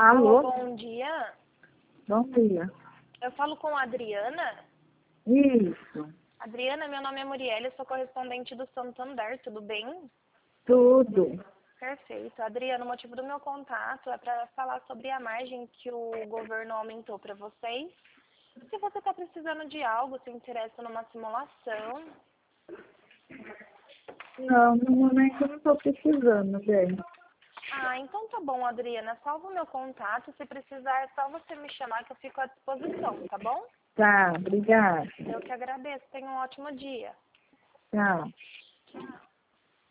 Alô, Alô? bom dia. Bom dia. Eu falo com a Adriana. Isso, Adriana, meu nome é Muriel, eu sou correspondente do Santander, tudo bem? tudo. Perfeito. Adriana, o motivo do meu contato é para falar sobre a margem que o governo aumentou para vocês. Se você está precisando de algo, se interessa numa simulação. Não, no momento eu não estou precisando, gente. Ah, então tá bom, Adriana. Salva o meu contato. Se precisar, é só você me chamar que eu fico à disposição, tá bom? Tá, obrigada. Eu que agradeço. Tenha um ótimo dia. Tchau. Tchau.